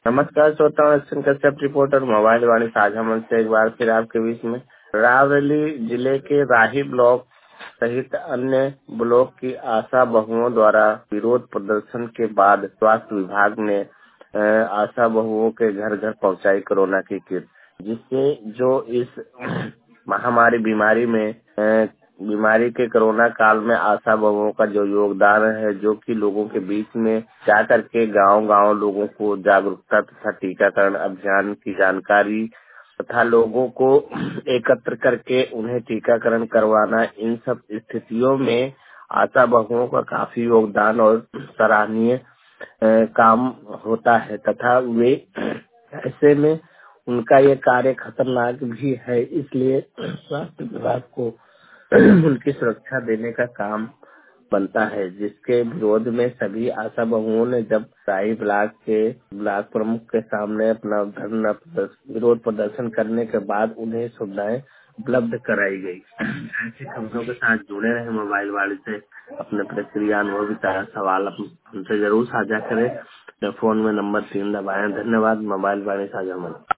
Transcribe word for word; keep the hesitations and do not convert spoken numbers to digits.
नमस्कार श्रोताओं, एक्शन कश्यप रिपोर्टर मोबाइल वाणी साझा मंच से एक बार फिर आपके बीच में। रावली जिले के राही ब्लॉक सहित अन्य ब्लॉक की आशा बहुओं द्वारा विरोध प्रदर्शन के बाद स्वास्थ्य विभाग ने अ, आशा बहुओं के घर घर पहुंचाई कोरोना की किट, जिससे जो इस महामारी बीमारी में अ, बीमारी के कोरोना काल में आशा बहुओं का जो योगदान है, जो कि लोगों के बीच में जा करके गांव गांव लोगों को जागरूकता तथा टीकाकरण अभियान की जानकारी तथा लोगों को एकत्र करके उन्हें टीकाकरण करवाना, इन सब स्थितियों में आशा बहुओं का काफी योगदान और सराहनीय अ, काम होता है तथा वे ऐसे में उनका ये कार्य खतरनाक भी है, इसलिए स्वास्थ्य विभाग को उनकी सुरक्षा देने का काम बनता है, जिसके विरोध में सभी आशा बहुओं ने जब राई ब्लॉक के ब्लॉक प्रमुख के सामने अपना धरना प्रदर्शन- विरोध प्रदर्शन करने के बाद उन्हें सुविधाएं उपलब्ध कराई गई। ऐसी खबरों के साथ जुड़े रहे मोबाइल वाले से अपने प्रक्रिया अनुभव भी सारा सवाल अप- हमसे जरूर साझा करें। फोन में नंबर तीन दबाएं। धन्यवाद। मोबाइल वाले साझा मंच।